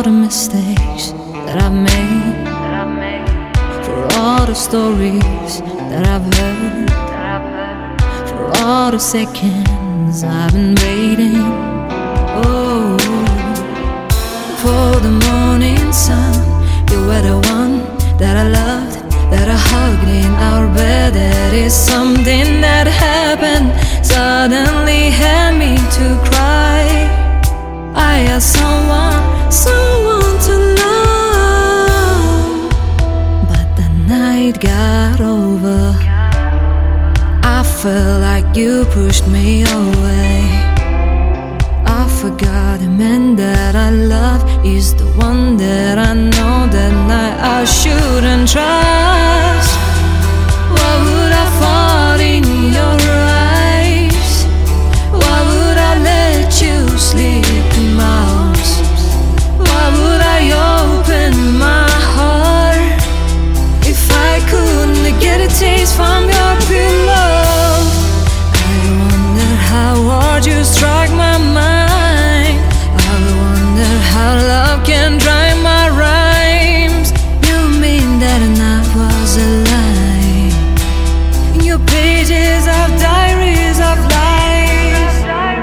the mistakes that I've made, for all the stories that I've heard, for all the seconds I've been waiting. Oh, for the morning sun, you were the one that I loved, that I hugged in our bed. That is something that happened, suddenly had me to cry. I asked someone to love, but the night got over. I felt like you pushed me away. I forgot the man that I love is the one that I know that I shouldn't trust. Why would I fall in your eyes? Why would I let you sleep in my arms? Why would I open my heart if I couldn't get a taste from your pillow? I wonder how hard you struck my mind. I wonder how love can dry my rhymes. You mean that I was a lie? In your pages of diaries of lies.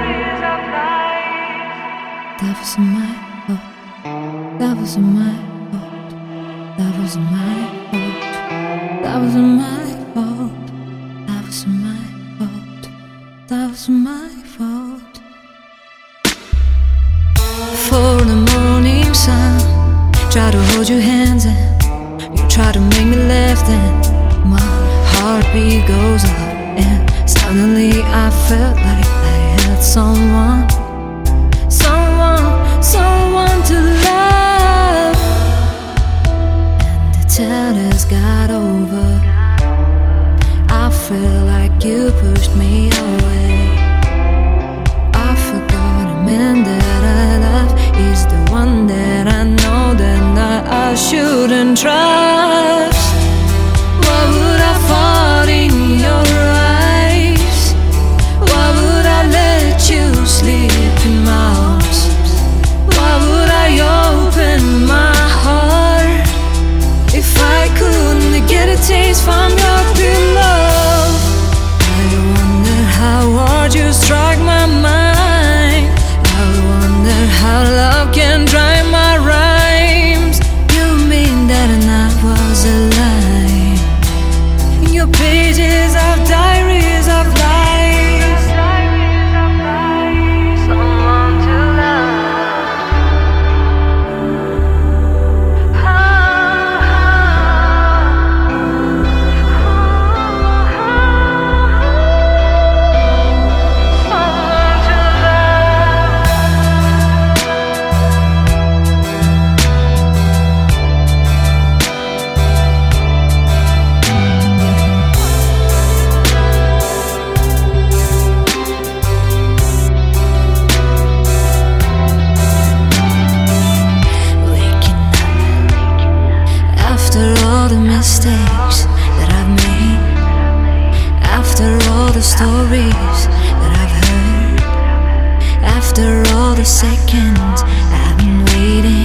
That was my fault. That was my fault. That was my fault. That was my fault. That was my fault. That was my fault. For the morning sun, try to hold your hands and you try to make me laugh. Then my heartbeat goes up and suddenly I felt like I had someone to love. And the tears got over. I feel like you pushed me away. I forgot a man that I love is the one that I know that I shouldn't trust. Why would I fall in your eyes? Why would I let you sleep in my arms? Why would I open my heart if I couldn't get a taste from your pillow? I wonder how hard you struck my mind. I wonder how love can dry my rhymes. You mean that I was a lie? In your pages of diaries of lies. Someone to love. After all the mistakes that I've made, after all the stories that I've heard, after all the seconds I've been waiting.